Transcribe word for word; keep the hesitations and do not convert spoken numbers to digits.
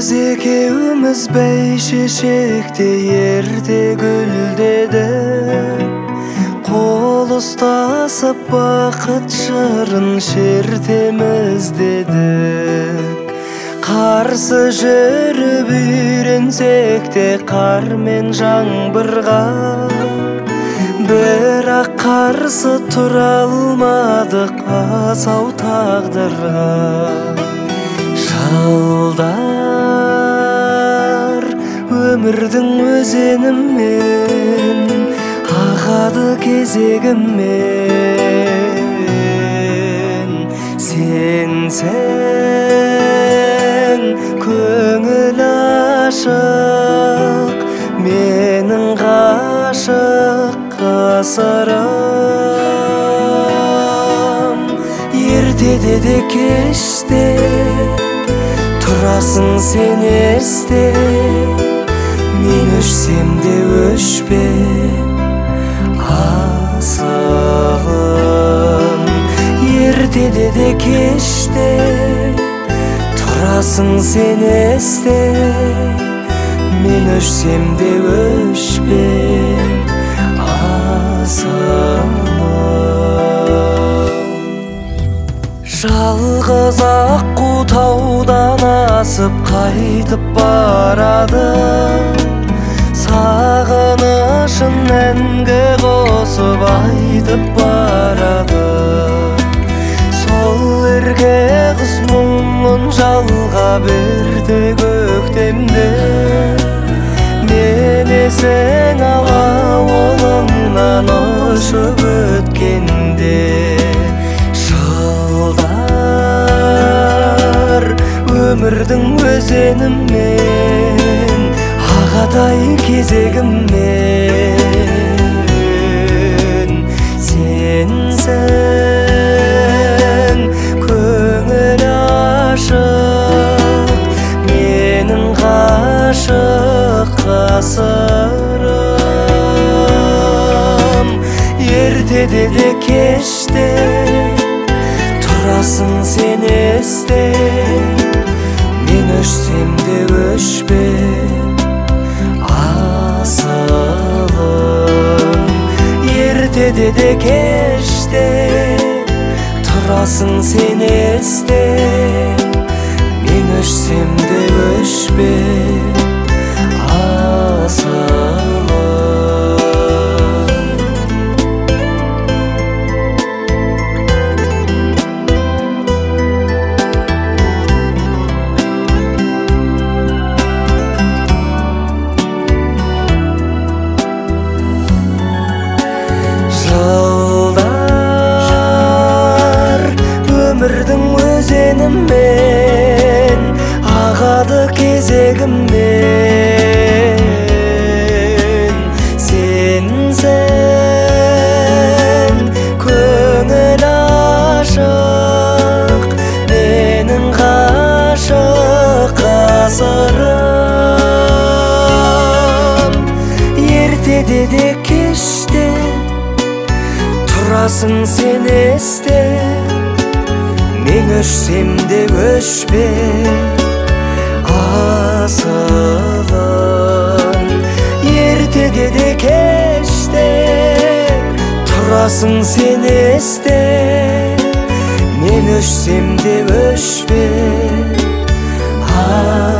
Биз экеуіміз бәйшешекте ерте гүлдедік, қол ұстасып бақыт жырын шертеміз дедік. Қарсы жүріп үйренсек те қар мен жаңбырға, бірақ қарсы тұра алмадық асау тағдырға. Жылдар өмірдің өзенімен ағады кезегімен. Сенсең көңіл ашық, менің ғашық қасырым. Ертеде де кеште тұрасың сен есте, мен өшсем де өшпе асылым. Ертеде де кеште тұрасың сен есте, мен өшсем де өшпе асылым. Жалғыз аққу таудан асып қайтып барады, сағынышын әнге қосып айтып барады. Сол ерке құс мұңын жалға берді көктемде, мен есен алауылыңнан ұшып өткенде. Өмірдің өзенімен ағадай кезегімен. Сенсің көңіл ашық, менің ғашық қасырым. Ертеде де кеште тұрасың сен есте, мен өшсем де өшпе асылым. Ертеде де кеште тұрасың сен есте, мен өшсем де өшпе асылым. Өмірдің өзенімен ағады кезегімен. Сенсің көңіл ашық, менің ғашық қасырым. Ертеде де кеште тұрасың сен есте, мен өшсем де өшпе асылым. Ертеде де кеште тұрасың сен есте, мен өшсем де өшпе асылым.